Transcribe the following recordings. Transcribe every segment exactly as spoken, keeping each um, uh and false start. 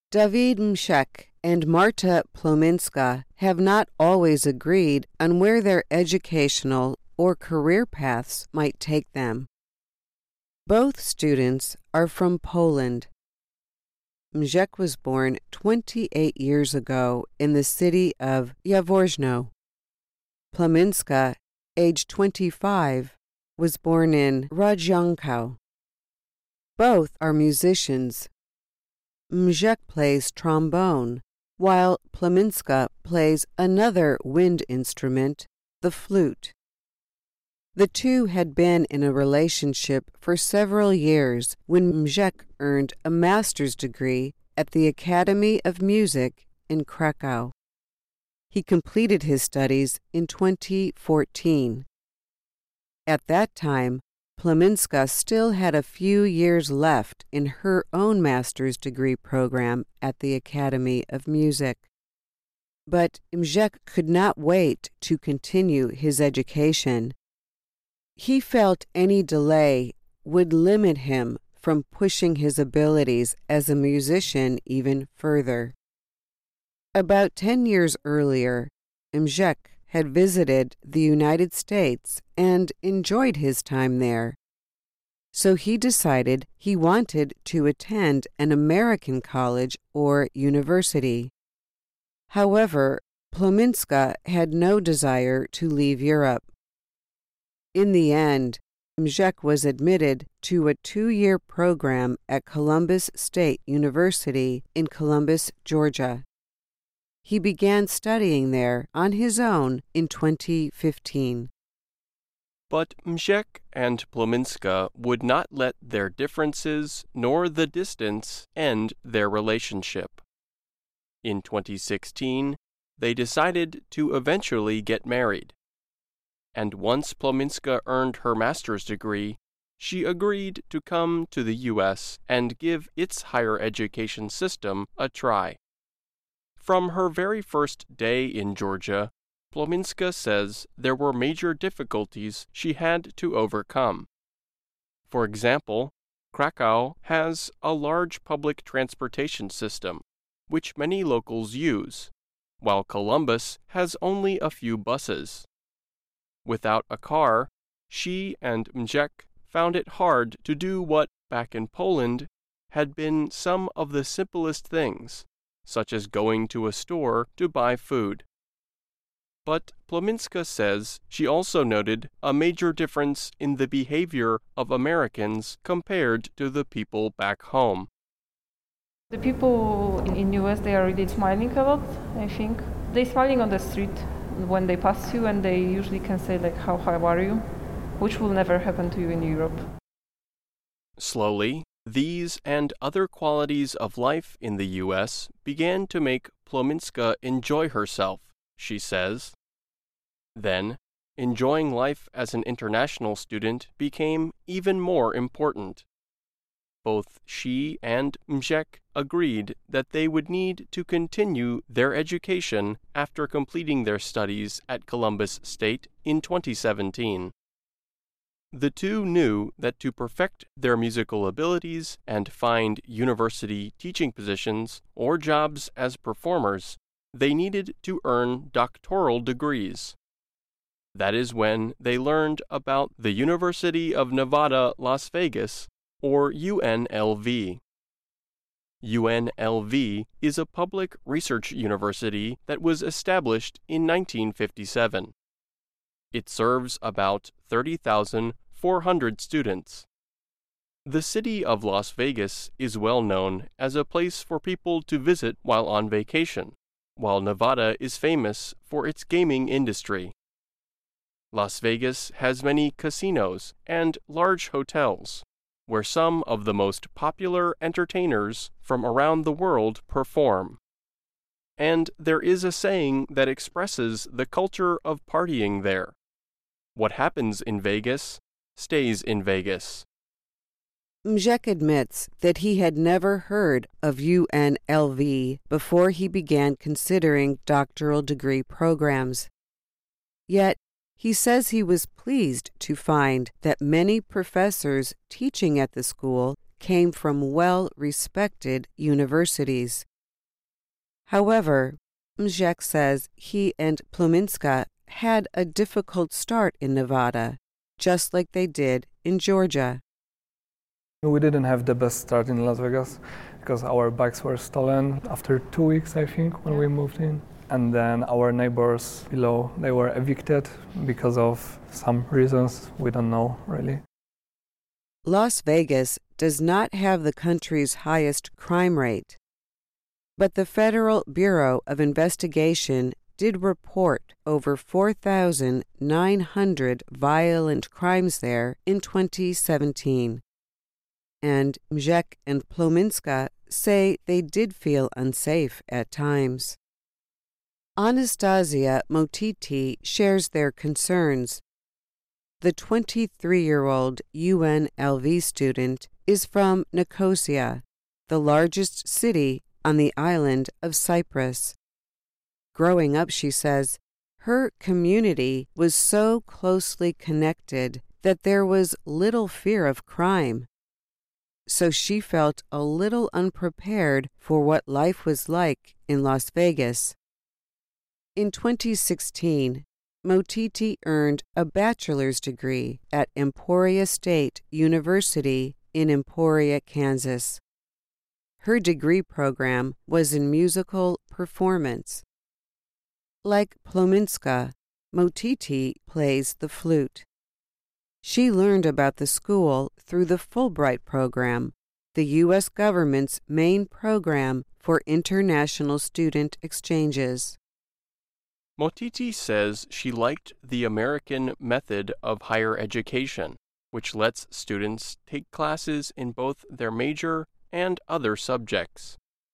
David Mshek and Marta Plominska have not always agreed on where their educational or career paths might take them. Both students are from Poland. Mshek was born twenty-eight years ago in the city of Jaworzno. Plominska, age twenty-five, was born in Rodzionkow. Both are musicians. Mshek plays trombone, while Plominska plays another wind instrument, the flute. The two had been in a relationship for several years when Mshek earned a master's degree at the Academy of Music in Krakow. He completed his studies in twenty fourteen. At that time, Plominska still had a few years left in her own master's degree program at the Academy of Music. But Mshek could not wait to continue his education. He felt any delay would limit him from pushing his abilities as a musician even further. About ten years earlier, Mshek had visited the United States and enjoyed his time there. So he decided he wanted to attend an American college or university. However, Plominska had no desire to leave Europe. In the end, Mshek was admitted to a two-year program at Columbus State University in Columbus, Georgia. He began studying there on his own in twenty fifteen. But Mshek and Plominska would not let their differences nor the distance end their relationship. In twenty sixteen, they decided to eventually get married. And once Plominska earned her master's degree, she agreed to come to the U S and give its higher education system a try. From her very first day in Georgia, Plominska says there were major difficulties she had to overcome. For example, Krakow has a large public transportation system, which many locals use, while Columbus has only a few buses. Without a car, she and Mshek found it hard to do what, back in Poland, had been some of the simplest things, such as going to a store to buy food. But Plominska says she also noted a major difference in the behavior of Americans compared to the people back home. The people in U S, they are really smiling a lot, I think. They're smiling on the street when they pass you, and they usually can say, like, how, how are you? Which will never happen to you in Europe. Slowly, these and other qualities of life in the U S began to make Plominska enjoy herself, she says. Then, enjoying life as an international student became even more important. Both she and Mshek agreed that they would need to continue their education after completing their studies at Columbus State in twenty seventeen. The two knew that to perfect their musical abilities and find university teaching positions or jobs as performers, they needed to earn doctoral degrees. That is when they learned about the University of Nevada, Las Vegas, or U N L V. U N L V is a public research university that was established in nineteen fifty-seven. It serves about thirty thousand four hundred students. The city of Las Vegas is well known as a place for people to visit while on vacation, while Nevada is famous for its gaming industry. Las Vegas has many casinos and large hotels, where some of the most popular entertainers from around the world perform. And there is a saying that expresses the culture of partying there. What happens in Vegas stays in Vegas. Mshek admits that he had never heard of U N L V before he began considering doctoral degree programs. Yet, he says he was pleased to find that many professors teaching at the school came from well-respected universities. However, Mzhek says he and Plominska had a difficult start in Nevada, just like they did in Georgia. We didn't have the best start in Las Vegas because our bikes were stolen after two weeks, I think, when we moved in. And then our neighbors below, they were evicted because of some reasons we don't know, really. Las Vegas does not have the country's highest crime rate, but the Federal Bureau of Investigation did report over four thousand nine hundred violent crimes there in twenty seventeen. And Mzhek and Plominska say they did feel unsafe at times. Anastasia Motiti shares their concerns. The twenty-three-year-old U N L V student is from Nicosia, the largest city on the island of Cyprus. Growing up, she says, her community was so closely connected that there was little fear of crime. So she felt a little unprepared for what life was like in Las Vegas. In twenty sixteen, Motiti earned a bachelor's degree at Emporia State University in Emporia, Kansas. Her degree program was in musical performance. Like Plominska, Motiti plays the flute. She learned about the school through the Fulbright program, the U S government's main program for international student exchanges. Motiti says she liked the American method of higher education, which lets students take classes in both their major and other subjects.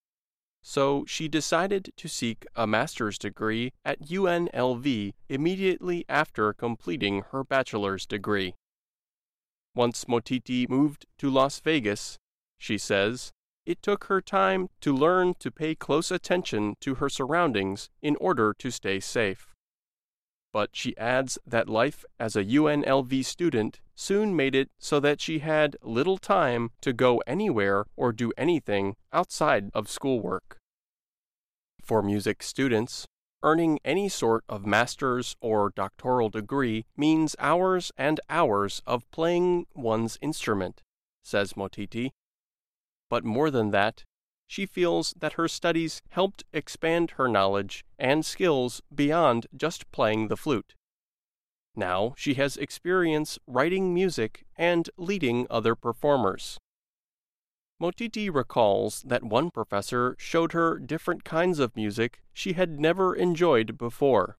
So she decided to seek a master's degree at U N L V immediately after completing her bachelor's degree. Once Motiti moved to Las Vegas, she says, it took her time to learn to pay close attention to her surroundings in order to stay safe. But she adds that life as a U N L V student soon made it so that she had little time to go anywhere or do anything outside of schoolwork. For music students, earning any sort of master's or doctoral degree means hours and hours of playing one's instrument, says Motiti. But more than that, she feels that her studies helped expand her knowledge and skills beyond just playing the flute. Now she has experience writing music and leading other performers. Motiti recalls that one professor showed her different kinds of music she had never enjoyed before.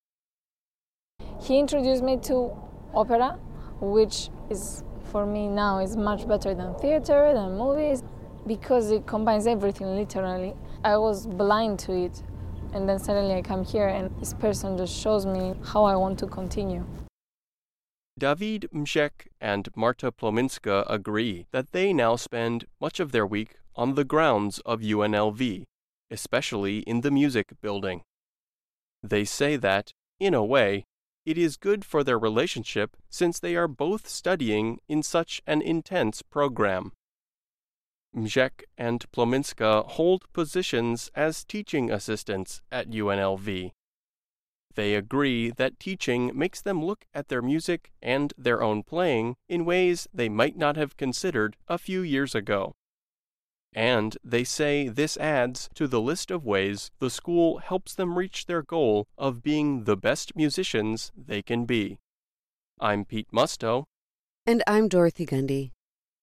He introduced me to opera, which is for me now is much better than theater, than movies, because it combines everything literally. I was blind to it, and then suddenly I come here and this person just shows me how I want to continue. David Mzhek and Marta Plominska agree that they now spend much of their week on the grounds of U N L V, especially in the music building. They say that, in a way, it is good for their relationship since they are both studying in such an intense program. Mzhek and Plominska hold positions as teaching assistants at U N L V. They agree that teaching makes them look at their music and their own playing in ways they might not have considered a few years ago. And they say this adds to the list of ways the school helps them reach their goal of being the best musicians they can be. I'm Pete Musto. And I'm Dorothy Gundy.